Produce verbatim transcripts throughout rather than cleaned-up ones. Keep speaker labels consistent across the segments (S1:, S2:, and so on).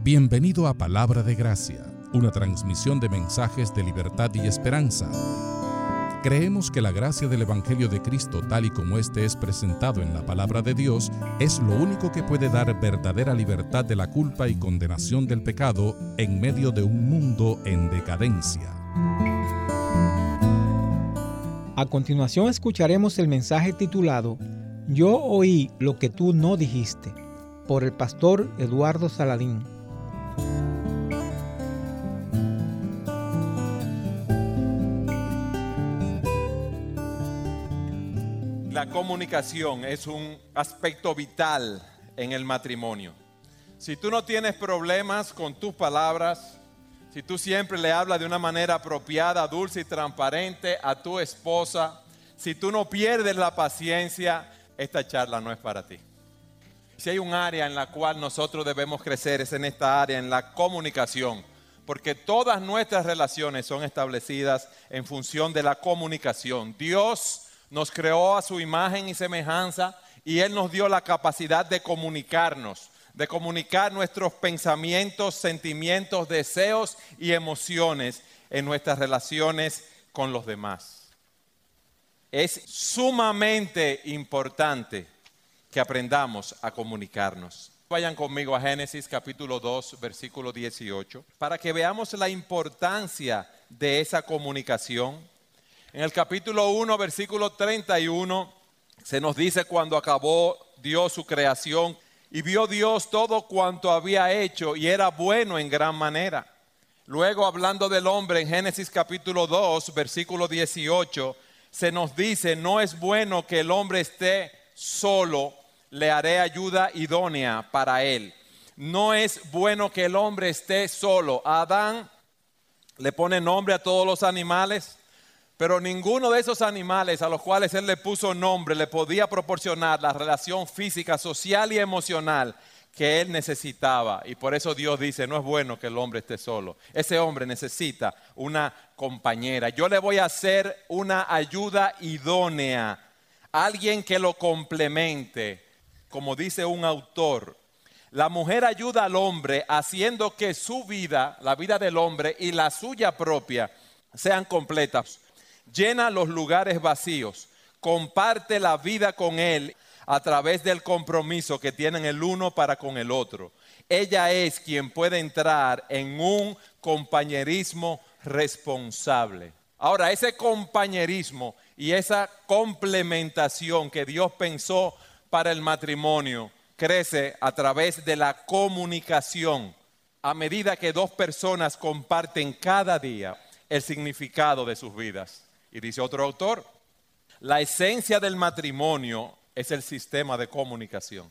S1: Bienvenido a Palabra de Gracia, una transmisión de mensajes de libertad y esperanza. Creemos que la gracia del Evangelio de Cristo, tal y como éste es presentado en la Palabra de Dios, es lo único que puede dar verdadera libertad de la culpa y condenación del pecado en medio de un mundo en decadencia.
S2: A continuación escucharemos el mensaje titulado Yo oí lo que tú no dijiste, por el pastor Eduardo Saladín.
S3: La comunicación es un aspecto vital en el matrimonio. Si tú no tienes problemas con tus palabras, si tú siempre le hablas de una manera apropiada, dulce y transparente a tu esposa, si tú no pierdes la paciencia, esta charla no es para ti. Si hay un área en la cual nosotros debemos crecer, es en esta área, en la comunicación, porque todas nuestras relaciones son establecidas en función de la comunicación. Dios nos creó a su imagen y semejanza y Él nos dio la capacidad de comunicarnos, de comunicar nuestros pensamientos, sentimientos, deseos y emociones en nuestras relaciones con los demás. Es sumamente importante que aprendamos a comunicarnos. Vayan conmigo a Génesis capítulo dos, versículo dieciocho, para que veamos la importancia de esa comunicación. En el capítulo uno, versículo treinta y uno, se nos dice cuando acabó Dios su creación y vio Dios todo cuanto había hecho y era bueno en gran manera. Luego, hablando del hombre, en Génesis capítulo dos, versículo dieciocho, se nos dice, no es bueno que el hombre esté solo, le haré ayuda idónea para él. No es bueno que el hombre esté solo. A Adán le pone nombre a todos los animales, pero ninguno de esos animales a los cuales él le puso nombre le podía proporcionar la relación física, social y emocional que él necesitaba. Y por eso Dios dice, no es bueno que el hombre esté solo. Ese hombre necesita una compañera. Yo le voy a hacer una ayuda idónea, alguien que lo complemente. Como dice un autor, la mujer ayuda al hombre haciendo que su vida, la vida del hombre y la suya propia sean completas. Llena los lugares vacíos, comparte la vida con él a través del compromiso que tienen el uno para con el otro. Ella es quien puede entrar en un compañerismo responsable. Ahora, ese compañerismo y esa complementación que Dios pensó para el matrimonio crece a través de la comunicación, a medida que dos personas comparten cada día el significado de sus vidas. Y dice otro autor, la esencia del matrimonio es el sistema de comunicación.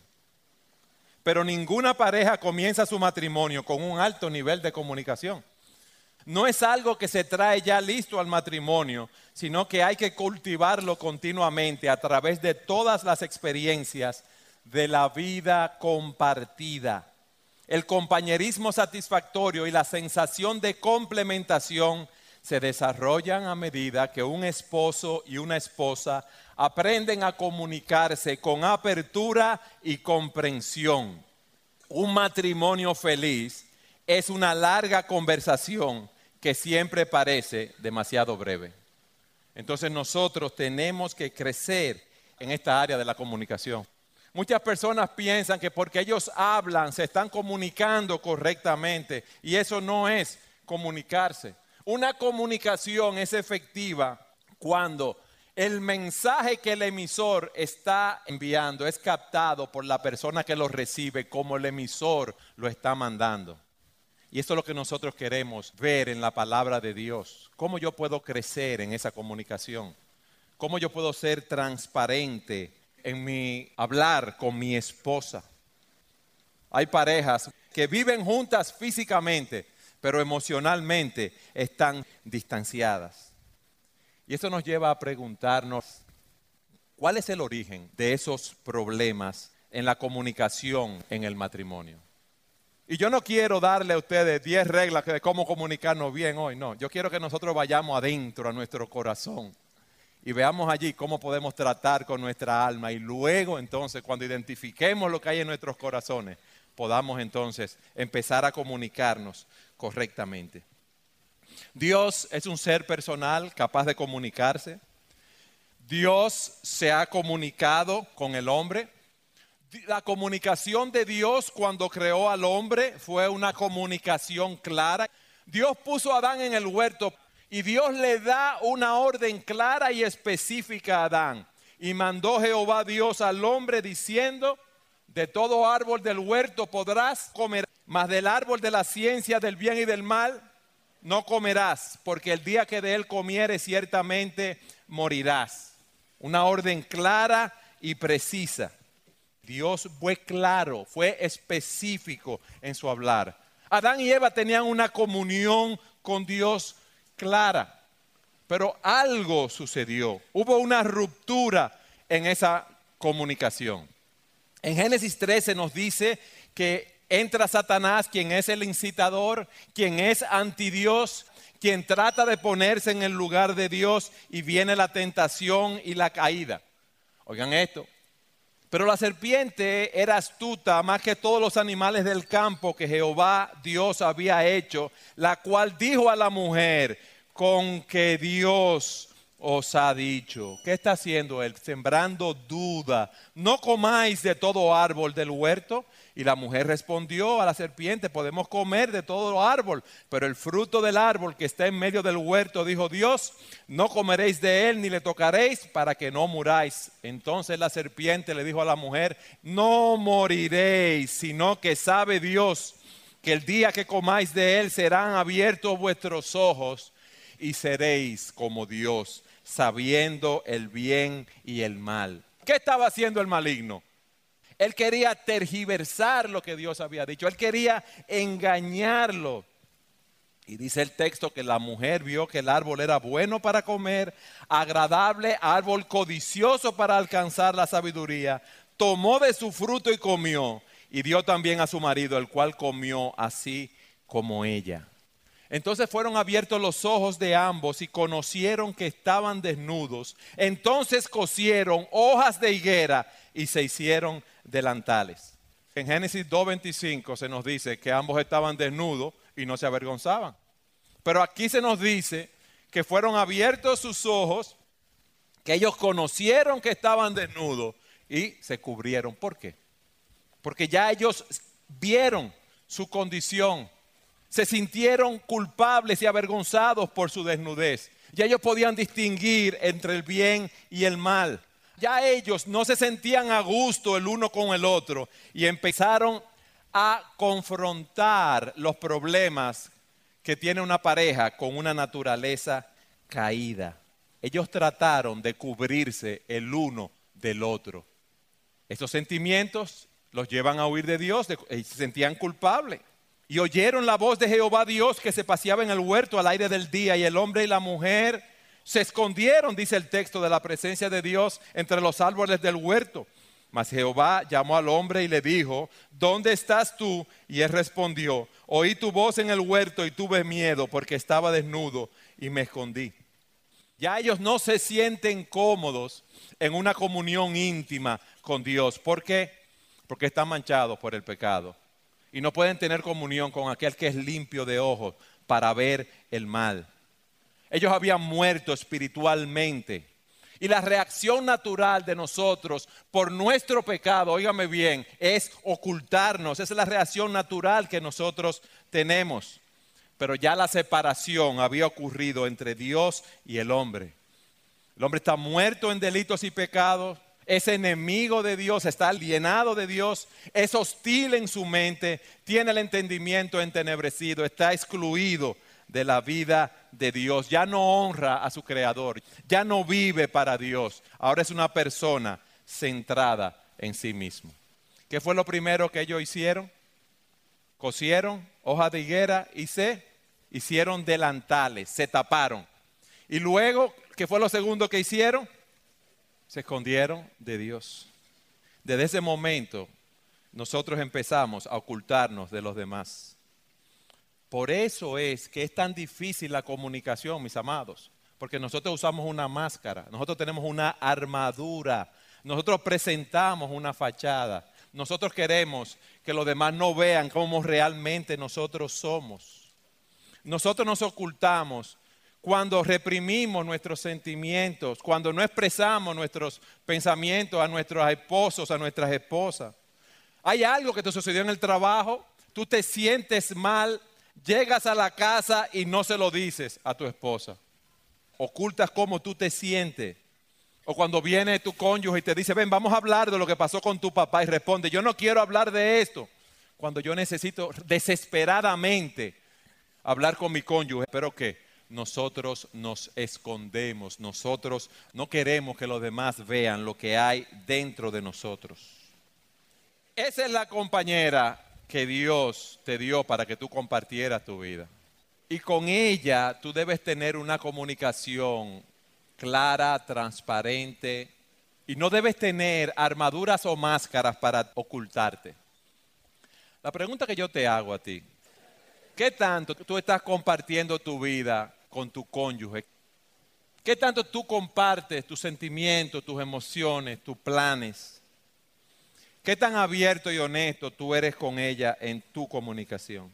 S3: Pero ninguna pareja comienza su matrimonio con un alto nivel de comunicación. No es algo que se trae ya listo al matrimonio, sino que hay que cultivarlo continuamente a través de todas las experiencias de la vida compartida. El compañerismo satisfactorio y la sensación de complementación se desarrollan a medida que un esposo y una esposa aprenden a comunicarse con apertura y comprensión. Un matrimonio feliz es una larga conversación que siempre parece demasiado breve. Entonces nosotros tenemos que crecer en esta área de la comunicación. Muchas personas piensan que porque ellos hablan se están comunicando correctamente y eso no es comunicarse. Una comunicación es efectiva cuando el mensaje que el emisor está enviando es captado por la persona que lo recibe como el emisor lo está mandando. Y eso es lo que nosotros queremos ver en la palabra de Dios. ¿Cómo yo puedo crecer en esa comunicación? ¿Cómo yo puedo ser transparente en mi hablar con mi esposa? Hay parejas que viven juntas físicamente, pero emocionalmente están distanciadas. Y eso nos lleva a preguntarnos, ¿cuál es el origen de esos problemas en la comunicación en el matrimonio? Y yo no quiero darle a ustedes diez reglas de cómo comunicarnos bien hoy, no. Yo quiero que nosotros vayamos adentro a nuestro corazón y veamos allí cómo podemos tratar con nuestra alma. Y luego entonces, cuando identifiquemos lo que hay en nuestros corazones, podamos entonces empezar a comunicarnos correctamente. Dios es un ser personal capaz de comunicarse. Dios se ha comunicado con el hombre. La comunicación de Dios cuando creó al hombre fue una comunicación clara. Dios puso a Adán en el huerto y Dios le da una orden clara y específica a Adán. Y mandó Jehová Dios al hombre diciendo: de todo árbol del huerto podrás comer, mas del árbol de la ciencia del bien y del mal no comerás, porque el día que de él comieres ciertamente morirás. Una orden clara y precisa. Dios fue claro, fue específico en su hablar. Adán y Eva tenían una comunión con Dios clara, pero algo sucedió. Hubo una ruptura en esa comunicación. En Génesis trece nos dice que entra Satanás, quien es el incitador, quien es antidios, quien trata de ponerse en el lugar de Dios, y viene la tentación y la caída. Oigan esto. Pero la serpiente era astuta más que todos los animales del campo que Jehová Dios había hecho, la cual dijo a la mujer: con que Dios os ha dicho. ¿Qué está haciendo él? Sembrando duda. No comáis de todo árbol del huerto. Y la mujer respondió a la serpiente: podemos comer de todo árbol, pero el fruto del árbol que está en medio del huerto, dijo Dios, no comeréis de él ni le tocaréis para que no muráis. Entonces la serpiente le dijo a la mujer: no moriréis, sino que sabe Dios que el día que comáis de él serán abiertos vuestros ojos y seréis como Dios, sabiendo el bien y el mal. ¿Qué estaba haciendo el maligno? Él quería tergiversar lo que Dios había dicho. Él quería engañarlo. Y dice el texto que la mujer vio que el árbol era bueno para comer, agradable, árbol codicioso para alcanzar la sabiduría. Tomó de su fruto y comió. Y dio también a su marido, el cual comió así como ella. Entonces fueron abiertos los ojos de ambos y conocieron que estaban desnudos. Entonces cosieron hojas de higuera y se hicieron delantales. En Génesis dos veinticinco se nos dice que ambos estaban desnudos y no se avergonzaban. Pero aquí se nos dice que fueron abiertos sus ojos, que ellos conocieron que estaban desnudos y se cubrieron. ¿Por qué? Porque ya ellos vieron su condición. Se sintieron culpables y avergonzados por su desnudez. Ya ellos podían distinguir entre el bien y el mal. Ya ellos no se sentían a gusto el uno con el otro y empezaron a confrontar los problemas que tiene una pareja con una naturaleza caída. Ellos trataron de cubrirse el uno del otro. Esos sentimientos los llevan a huir de Dios, de, se sentían culpables. Y oyeron la voz de Jehová Dios que se paseaba en el huerto al aire del día, y el hombre y la mujer se escondieron, dice el texto, de la presencia de Dios entre los árboles del huerto. Mas Jehová llamó al hombre y le dijo: ¿dónde estás tú? Y él respondió: oí tu voz en el huerto y tuve miedo porque estaba desnudo y me escondí. Ya ellos no se sienten cómodos en una comunión íntima con Dios. ¿Por qué? Porque están manchados por el pecado. Y no pueden tener comunión con aquel que es limpio de ojos para ver el mal. Ellos habían muerto espiritualmente. Y la reacción natural de nosotros por nuestro pecado, óigame bien, es ocultarnos. Esa es la reacción natural que nosotros tenemos. Pero ya la separación había ocurrido entre Dios y el hombre. El hombre está muerto en delitos y pecados. Es enemigo de Dios, está alienado de Dios, es hostil en su mente, tiene el entendimiento entenebrecido, está excluido de la vida de Dios. Ya no honra a su creador, ya no vive para Dios. Ahora es una persona centrada en sí mismo. ¿Qué fue lo primero que ellos hicieron? Cosieron hojas de higuera y se hicieron delantales, se taparon. Y luego, ¿qué fue lo segundo que hicieron? Se escondieron de Dios. Desde ese momento nosotros empezamos a ocultarnos de los demás. Por eso es que es tan difícil la comunicación, mis amados, porque nosotros usamos una máscara, nosotros tenemos una armadura, nosotros presentamos una fachada, nosotros queremos que los demás no vean cómo realmente nosotros somos. Nosotros nos ocultamos cuando reprimimos nuestros sentimientos, cuando no expresamos nuestros pensamientos a nuestros esposos, a nuestras esposas. Hay algo que te sucedió en el trabajo, tú te sientes mal, llegas a la casa y no se lo dices a tu esposa. Ocultas cómo tú te sientes. O cuando viene tu cónyuge y te dice, ven, vamos a hablar de lo que pasó con tu papá. Y responde, yo no quiero hablar de esto. Cuando yo necesito desesperadamente hablar con mi cónyuge. Pero que nosotros nos escondemos. Nosotros no queremos que los demás vean lo que hay dentro de nosotros. Esa es la compañera que Dios te dio para que tú compartieras tu vida. Y con ella tú debes tener una comunicación clara, transparente, y no debes tener armaduras o máscaras para ocultarte. La pregunta que yo te hago a ti, ¿qué tanto tú estás compartiendo tu vida con tu cónyuge? ¿Qué tanto tú compartes tus sentimientos, tus emociones, tus planes? ¿Qué tan abierto y honesto tú eres con ella en tu comunicación?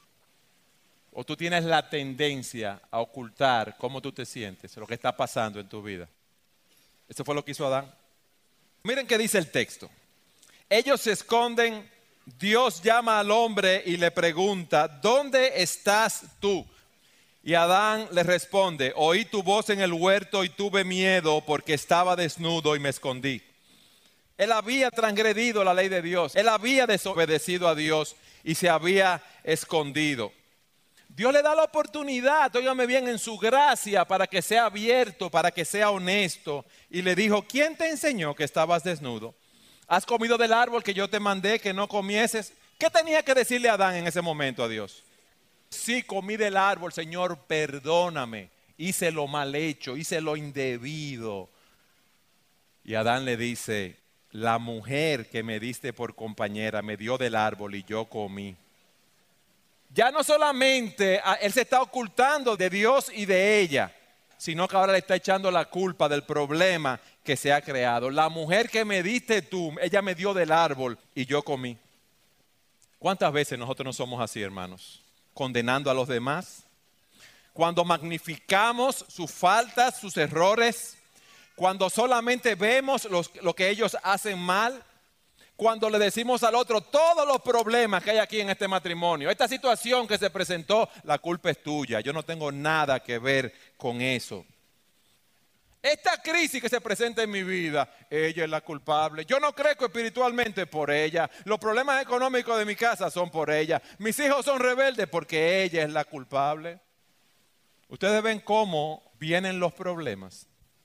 S3: ¿O tú tienes la tendencia a ocultar cómo tú te sientes, lo que está pasando en tu vida? Eso fue lo que hizo Adán. Miren qué dice el texto. Ellos se esconden, Dios llama al hombre y le pregunta, ¿dónde estás tú? Y Adán le responde, oí tu voz en el huerto y tuve miedo porque estaba desnudo y me escondí. Él había transgredido la ley de Dios, él había desobedecido a Dios y se había escondido. Dios le da la oportunidad, óigame bien, en su gracia para que sea abierto, para que sea honesto. Y le dijo, ¿quién te enseñó que estabas desnudo? ¿Has comido del árbol que yo te mandé que no comieses? ¿Qué tenía que decirle Adán en ese momento a Dios? Sí, comí del árbol, Señor, perdóname. Hice lo mal hecho, hice lo indebido. Y Adán le dice, la mujer que me diste por compañera me dio del árbol y yo comí. Ya no solamente él se está ocultando de Dios y de ella, sino que ahora le está echando la culpa del problema que se ha creado. La mujer que me diste tú, ella me dio del árbol y yo comí. ¿Cuántas veces nosotros no somos así, hermanos? Condenando a los demás. Cuando magnificamos sus faltas, sus errores. Cuando solamente vemos los, lo que ellos hacen mal. Cuando le decimos al otro todos los problemas que hay aquí en este matrimonio, esta situación que se presentó, la culpa es tuya, yo no tengo nada que ver con eso. Esta crisis que se presenta en mi vida, ella es la culpable. Yo no crezco espiritualmente por ella. Los problemas económicos de mi casa son por ella. Mis hijos son rebeldes porque ella es la culpable. Ustedes ven cómo vienen los problemas.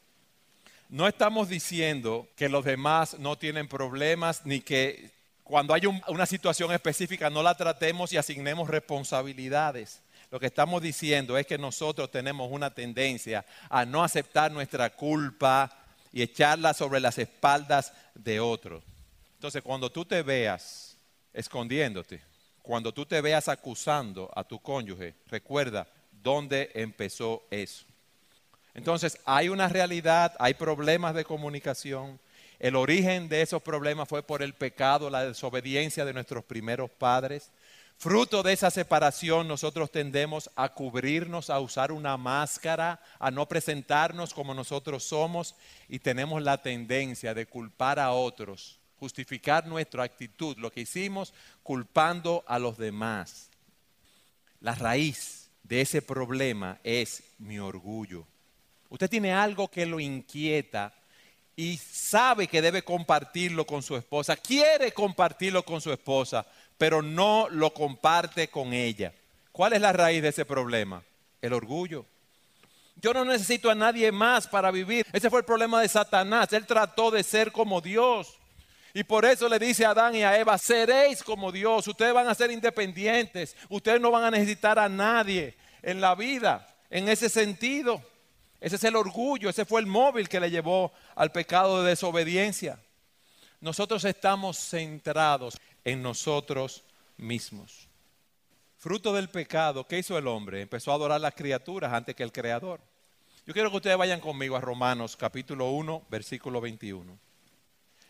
S3: No estamos diciendo que los demás no tienen problemas, ni que cuando hay un, una situación específica no la tratemos y asignemos responsabilidades. Lo que estamos diciendo es que nosotros tenemos una tendencia a no aceptar nuestra culpa y echarla sobre las espaldas de otros. Entonces, cuando tú te veas escondiéndote, cuando tú te veas acusando a tu cónyuge, recuerda dónde empezó eso. Entonces, hay una realidad, hay problemas de comunicación. El origen de esos problemas fue por el pecado, la desobediencia de nuestros primeros padres. Fruto de esa separación, nosotros tendemos a cubrirnos, a usar una máscara, a no presentarnos como nosotros somos y tenemos la tendencia de culpar a otros, justificar nuestra actitud, lo que hicimos, culpando a los demás. La raíz de ese problema es mi orgullo. Usted tiene algo que lo inquieta y sabe que debe compartirlo con su esposa, quiere compartirlo con su esposa, pero no lo comparte con ella. ¿Cuál es la raíz de ese problema? El orgullo. Yo no necesito a nadie más para vivir. Ese fue el problema de Satanás. Él trató de ser como Dios. Y por eso le dice a Adán y a Eva, seréis como Dios. Ustedes van a ser independientes. Ustedes no van a necesitar a nadie en la vida, en ese sentido. Ese es el orgullo, ese fue el móvil que le llevó al pecado de desobediencia. Nosotros estamos centrados en nosotros mismos. Fruto del pecado, ¿qué hizo el hombre? Empezó a adorar las criaturas antes que el Creador. Yo quiero que ustedes vayan conmigo a Romanos capítulo uno, versículo veintiuno.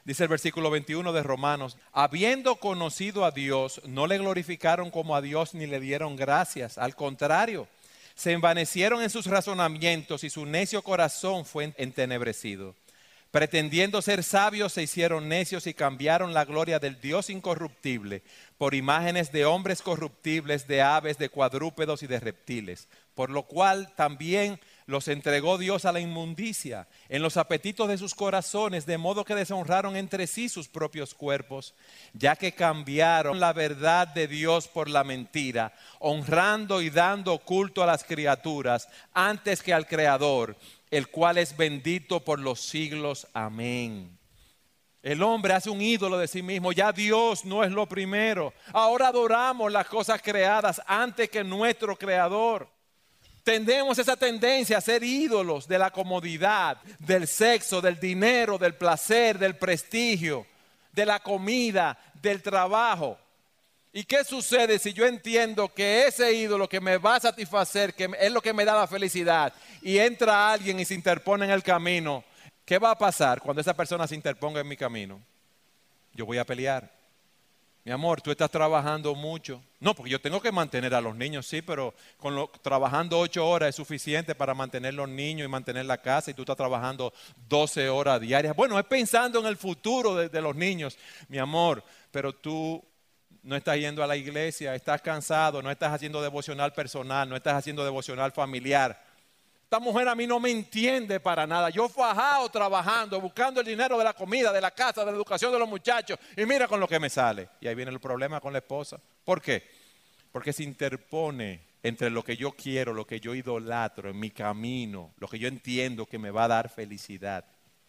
S3: Dice el versículo veintiuno de Romanos, habiendo conocido a Dios, no le glorificaron como a Dios ni le dieron gracias. Al contrario, se envanecieron en sus razonamientos y su necio corazón fue entenebrecido. Pretendiendo ser sabios, se hicieron necios y cambiaron la gloria del Dios incorruptible por imágenes de hombres corruptibles, de aves, de cuadrúpedos y de reptiles. Por lo cual también los entregó Dios a la inmundicia en los apetitos de sus corazones, de modo que deshonraron entre sí sus propios cuerpos, ya que cambiaron la verdad de Dios por la mentira, honrando y dando culto a las criaturas antes que al Creador, el cual es bendito por los siglos. Amén. El hombre hace un ídolo de sí mismo. Ya Dios no es lo primero. Ahora adoramos las cosas creadas antes que nuestro Creador. Tendemos esa tendencia a ser ídolos de la comodidad, del sexo, del dinero, del placer, del prestigio, de la comida, del trabajo. ¿Y qué sucede si yo entiendo que ese ídolo que me va a satisfacer, que es lo que me da la felicidad, y entra alguien y se interpone en el camino? ¿Qué va a pasar cuando esa persona se interponga en mi camino? Yo voy a pelear. Mi amor, tú estás trabajando mucho. No, porque yo tengo que mantener a los niños, sí, pero con lo, trabajando ocho horas es suficiente para mantener los niños y mantener la casa, y tú estás trabajando doce horas diarias. Bueno, es pensando en el futuro de, de los niños, mi amor, pero tú no estás yendo a la iglesia, estás cansado, no estás haciendo devocional personal, no estás haciendo devocional familiar. Esta mujer a mí no me entiende para nada. Yo fajado trabajando, buscando el dinero de la comida, de la casa, de la educación de los muchachos, y mira con lo que me sale. Y ahí viene el problema con la esposa. ¿Por qué? Porque se interpone entre lo que yo quiero, lo que yo idolatro en mi camino, lo que yo entiendo que me va a dar felicidad.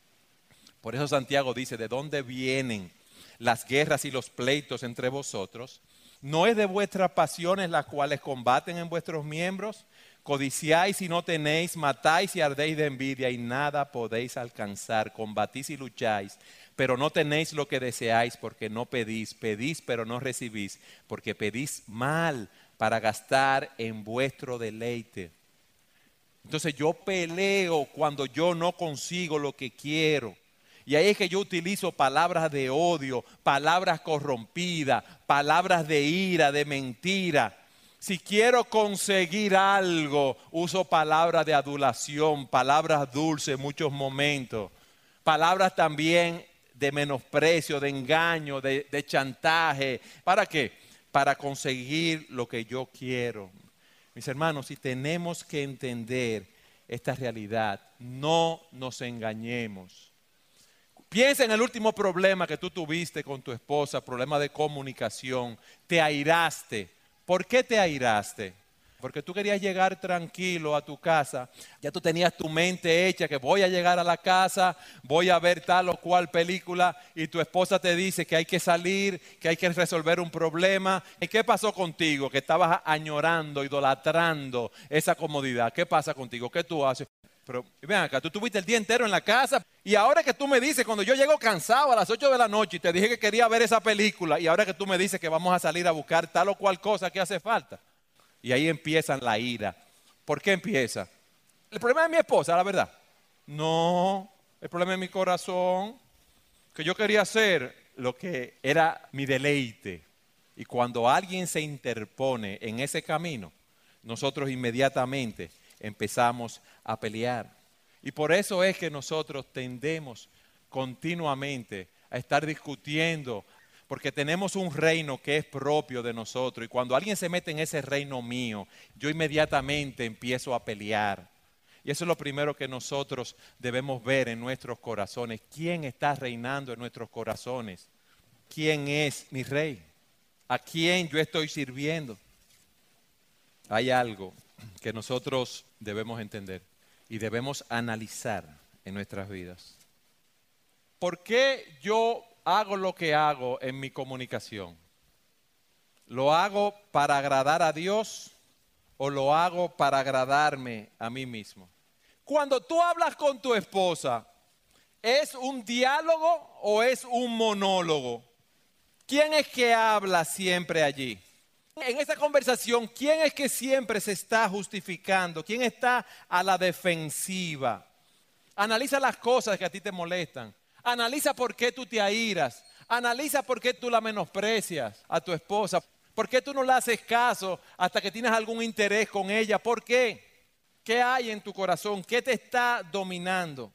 S3: Por eso Santiago dice, ¿de dónde vienen las guerras y los pleitos entre vosotros? ¿No es de vuestras pasiones las cuales combaten en vuestros miembros? Codiciáis y no tenéis, matáis y ardéis de envidia y nada podéis alcanzar. Combatís y lucháis, pero no tenéis lo que deseáis porque no pedís. Pedís, pero no recibís, porque pedís mal para gastar en vuestro deleite. Entonces yo peleo cuando yo no consigo lo que quiero. Y ahí es que yo utilizo palabras de odio, palabras corrompidas, palabras de ira, de mentira. Si quiero conseguir algo, uso palabras de adulación, palabras dulces en muchos momentos, palabras también de menosprecio, de engaño, de, de chantaje. ¿Para qué? Para conseguir lo que yo quiero. Mis hermanos, si tenemos que entender esta realidad, no nos engañemos. Piensa en el último problema que tú tuviste con tu esposa, problema de comunicación, te airaste. ¿Por qué te airaste? Porque tú querías llegar tranquilo a tu casa, ya tú tenías tu mente hecha que voy a llegar a la casa, voy a ver tal o cual película y tu esposa te dice que hay que salir, que hay que resolver un problema. ¿Y qué pasó contigo? Que estabas añorando, idolatrando esa comodidad. ¿Qué pasa contigo? ¿Qué tú haces? Pero ven acá, tú estuviste el día entero en la casa y ahora que tú me dices, cuando yo llego cansado a las ocho de la noche y te dije que quería ver esa película y ahora que tú me dices que vamos a salir a buscar tal o cual cosa que hace falta. Y ahí empieza la ira. ¿Por qué empieza? ¿El problema es mi esposa, la verdad? No, el problema es mi corazón, que yo quería hacer lo que era mi deleite. Y cuando alguien se interpone en ese camino, nosotros inmediatamente empezamos a pelear. Y por eso es que nosotros tendemos continuamente a estar discutiendo, porque tenemos un reino que es propio de nosotros. Y cuando alguien se mete en ese reino mío, yo inmediatamente empiezo a pelear. Y eso es lo primero que nosotros debemos ver en nuestros corazones. ¿Quién está reinando en nuestros corazones? ¿Quién es mi rey? ¿A quién yo estoy sirviendo? Hay algo que nosotros debemos entender y debemos analizar en nuestras vidas. ¿Por qué yo hago lo que hago en mi comunicación? ¿Lo hago para agradar a Dios o lo hago para agradarme a mí mismo? Cuando tú hablas con tu esposa, ¿es un diálogo o es un monólogo? ¿Quién es que habla siempre allí? En esa conversación, ¿quién es que siempre se está justificando? ¿Quién está a la defensiva? Analiza las cosas que a ti te molestan. Analiza por qué tú te airas. Analiza por qué tú la menosprecias a tu esposa. ¿Por qué tú no le haces caso hasta que tienes algún interés con ella? ¿Por qué? ¿Qué hay en tu corazón? ¿Qué te está dominando?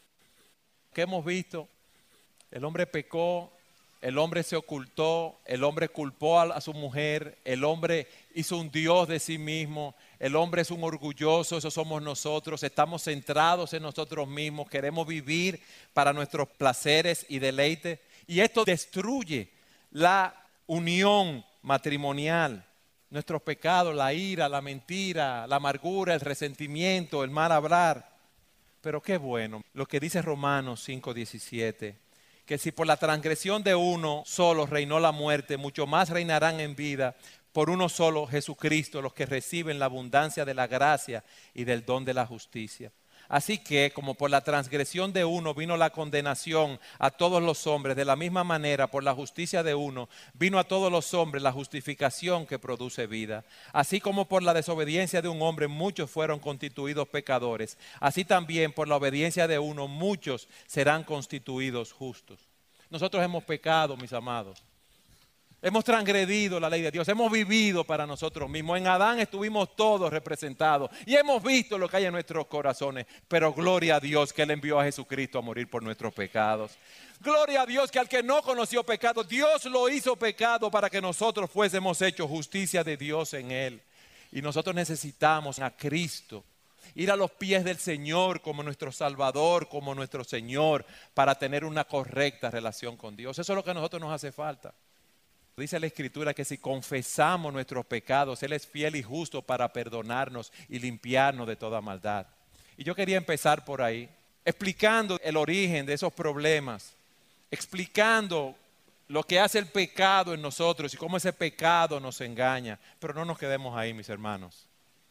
S3: ¿Qué hemos visto? El hombre pecó, el hombre se ocultó, el hombre culpó a su mujer, el hombre hizo un Dios de sí mismo, el hombre es un orgulloso, eso somos nosotros, estamos centrados en nosotros mismos, queremos vivir para nuestros placeres y deleites. Y esto destruye la unión matrimonial. Nuestros pecados, la ira, la mentira, la amargura, el resentimiento, el mal hablar. Pero qué bueno, lo que dice Romanos cinco diecisiete, que si por la transgresión de uno solo reinó la muerte, mucho más reinarán en vida por uno solo, Jesucristo, los que reciben la abundancia de la gracia y del don de la justicia. Así que, como por la transgresión de uno vino la condenación a todos los hombres, de la misma manera, por la justicia de uno, vino a todos los hombres la justificación que produce vida. Así como por la desobediencia de un hombre muchos fueron constituidos pecadores, así también por la obediencia de uno muchos serán constituidos justos. Nosotros hemos pecado, mis amados. Hemos transgredido la ley de Dios, hemos vivido para nosotros mismos. En Adán estuvimos todos representados y hemos visto lo que hay en nuestros corazones. Pero gloria a Dios que Él envió a Jesucristo a morir por nuestros pecados. Gloria a Dios que al que no conoció pecado, Dios lo hizo pecado para que nosotros fuésemos hechos justicia de Dios en Él. Y nosotros necesitamos a Cristo, ir a los pies del Señor como nuestro Salvador, como nuestro Señor, para tener una correcta relación con Dios. Eso es lo que a nosotros nos hace falta. Dice la Escritura que si confesamos nuestros pecados, Él es fiel y justo para perdonarnos y limpiarnos de toda maldad. Y yo quería empezar por ahí, explicando el origen de esos problemas, explicando lo que hace el pecado en nosotros y cómo ese pecado nos engaña. Pero no nos quedemos ahí, mis hermanos.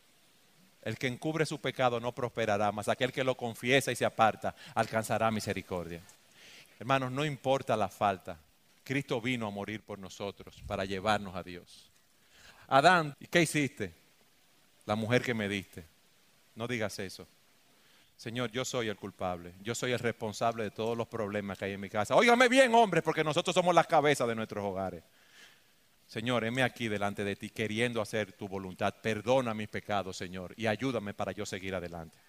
S3: El que encubre su pecado no prosperará, mas aquel que lo confiesa y se aparta alcanzará misericordia. Hermanos, no importa la falta. Cristo vino a morir por nosotros para llevarnos a Dios. Adán, ¿qué hiciste? La mujer que me diste. No digas eso. Señor, yo soy el culpable. Yo soy el responsable de todos los problemas que hay en mi casa. Óigame bien, hombres, porque nosotros somos las cabezas de nuestros hogares. Señor, heme aquí delante de ti queriendo hacer tu voluntad. Perdona mis pecados, Señor, y ayúdame para yo seguir adelante.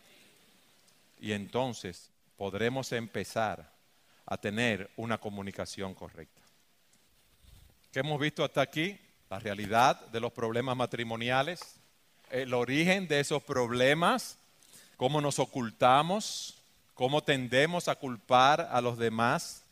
S3: Y entonces podremos empezar a tener una comunicación correcta. ¿Qué hemos visto hasta aquí? La realidad de los problemas matrimoniales, el origen de esos problemas, cómo nos ocultamos, cómo tendemos a culpar a los demás.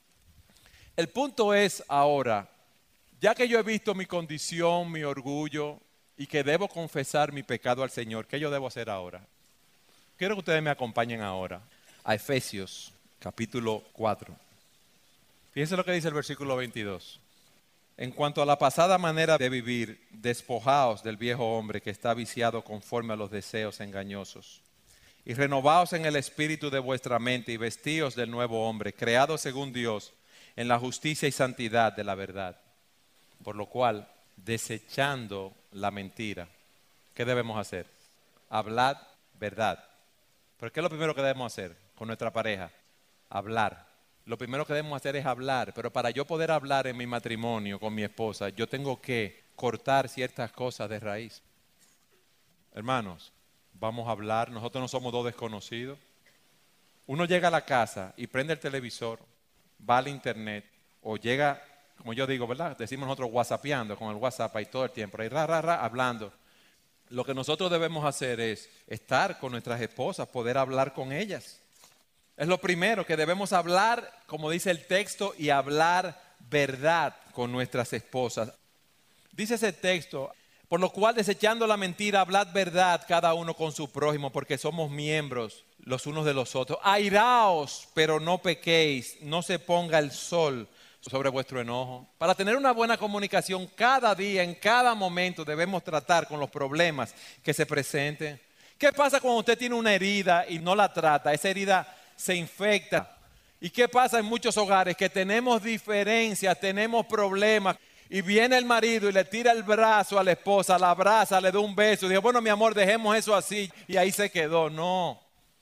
S3: El punto es ahora, ya que yo he visto mi condición, mi orgullo y que debo confesar mi pecado al Señor, ¿qué yo debo hacer ahora? Quiero que ustedes me acompañen ahora a Efesios capítulo cuatro. Fíjense lo que dice el versículo veintidós. En cuanto a la pasada manera de vivir, despojaos del viejo hombre que está viciado conforme a los deseos engañosos, y renovaos en el espíritu de vuestra mente y vestíos del nuevo hombre, creado según Dios, en la justicia y santidad de la verdad. Por lo cual, desechando la mentira, ¿qué debemos hacer? Hablar verdad. ¿Pero qué es lo primero que debemos hacer con nuestra pareja? Hablar. Lo primero que debemos hacer es hablar, pero para yo poder hablar en mi matrimonio con mi esposa, yo tengo que cortar ciertas cosas de raíz. Hermanos, vamos a hablar, nosotros no somos dos desconocidos. Uno llega a la casa y prende el televisor, va al internet, o llega, como yo digo, ¿verdad? Decimos nosotros whatsappeando con el WhatsApp ahí todo el tiempo, ahí ra, ra, ra, hablando. Lo que nosotros debemos hacer es estar con nuestras esposas, poder hablar con ellas. Es lo primero que debemos hablar, como dice el texto, y hablar verdad con nuestras esposas. Dice ese texto, por lo cual desechando la mentira, hablad verdad cada uno con su prójimo, porque somos miembros los unos de los otros. Airaos, pero no pequéis, no se ponga el sol sobre vuestro enojo. Para tener una buena comunicación cada día, en cada momento, debemos tratar con los problemas que se presenten. ¿Qué pasa cuando usted tiene una herida y no la trata? Esa herida se infecta. ¿Y qué pasa en muchos hogares? Que tenemos diferencias, tenemos problemas. Y viene el marido y le tira el brazo a la esposa, la abraza, le da un beso. Y dice, bueno, mi amor, dejemos eso así. Y ahí se quedó. No.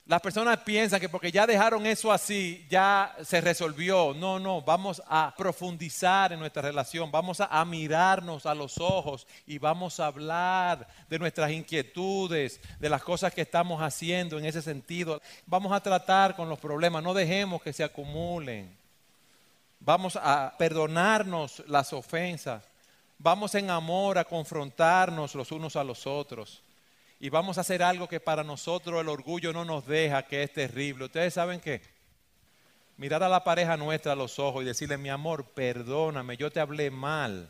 S3: Las personas piensan que porque ya dejaron eso así, ya se resolvió. No, no, vamos a profundizar en nuestra relación, vamos a, a mirarnos a los ojos y vamos a hablar de nuestras inquietudes, de las cosas que estamos haciendo en ese sentido. Vamos a tratar con los problemas, no dejemos que se acumulen. Vamos a perdonarnos las ofensas, vamos en amor a confrontarnos los unos a los otros. Y vamos a hacer algo que para nosotros el orgullo no nos deja, que es terrible. ¿Ustedes saben qué? Mirar a la pareja nuestra a los ojos y decirle, mi amor, perdóname, yo te hablé mal.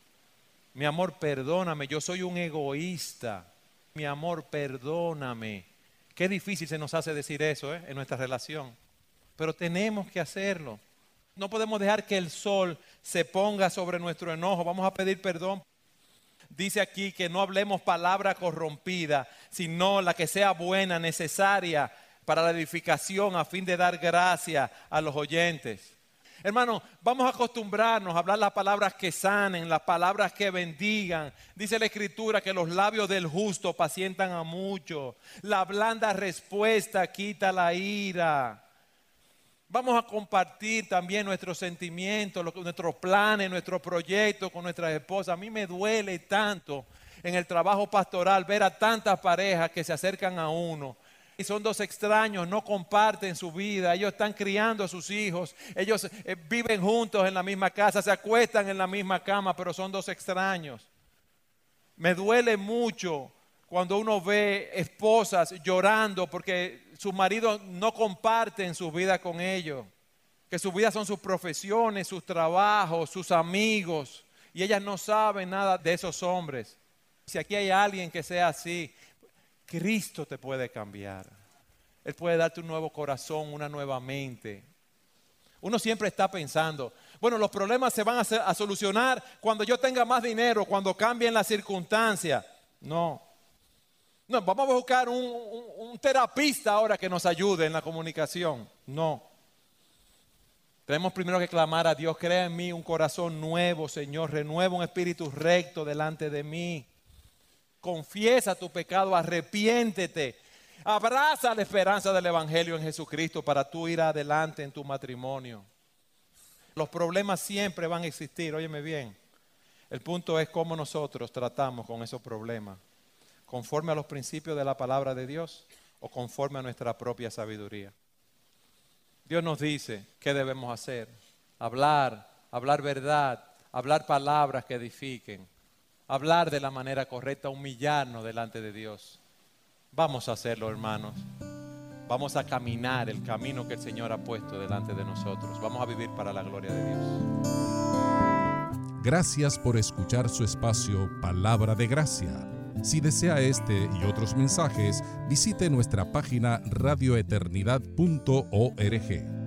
S3: Mi amor, perdóname, yo soy un egoísta. Mi amor, perdóname. Qué difícil se nos hace decir eso, ¿eh? En nuestra relación. Pero tenemos que hacerlo. No podemos dejar que el sol se ponga sobre nuestro enojo. Vamos a pedir perdón. Dice aquí que no hablemos palabra corrompida, sino la que sea buena, necesaria para la edificación a fin de dar gracia a los oyentes. Hermano, vamos a acostumbrarnos a hablar las palabras que sanen, las palabras que bendigan. Dice la Escritura que los labios del justo pacientan a mucho. La blanda respuesta quita la ira. Vamos a compartir también nuestros sentimientos, nuestros planes, nuestros proyectos con nuestras esposas. A mí me duele tanto en el trabajo pastoral ver a tantas parejas que se acercan a uno. Y son dos extraños, no comparten su vida, ellos están criando a sus hijos, ellos eh, viven juntos en la misma casa, se acuestan en la misma cama, pero son dos extraños. Me duele mucho cuando uno ve esposas llorando porque sus maridos no comparten su vida con ellos, que sus vidas son sus profesiones, sus trabajos, sus amigos, y ellas no saben nada de esos hombres. Si aquí hay alguien que sea así, Cristo te puede cambiar. Él puede darte un nuevo corazón, una nueva mente. Uno siempre está pensando, bueno, los problemas se van a, hacer, a solucionar cuando yo tenga más dinero, cuando cambien las circunstancias. No. No, vamos a buscar un, un, un terapista ahora que nos ayude en la comunicación. No. Tenemos primero que clamar a Dios, crea en mí un corazón nuevo, Señor, renueva un espíritu recto delante de mí. Confiesa tu pecado, arrepiéntete, abraza la esperanza del Evangelio en Jesucristo para tú ir adelante en tu matrimonio. Los problemas siempre van a existir, óyeme bien. El punto es cómo nosotros tratamos con esos problemas. ¿Conforme a los principios de la palabra de Dios o conforme a nuestra propia sabiduría? Dios nos dice qué debemos hacer. Hablar, hablar verdad, hablar palabras que edifiquen, hablar de la manera correcta, humillarnos delante de Dios. Vamos a hacerlo, hermanos. Vamos a caminar el camino que el Señor ha puesto delante de nosotros. Vamos a vivir para la gloria de Dios.
S1: Gracias por escuchar su espacio Palabra de Gracia. Si desea este y otros mensajes, visite nuestra página radio eternidad punto org.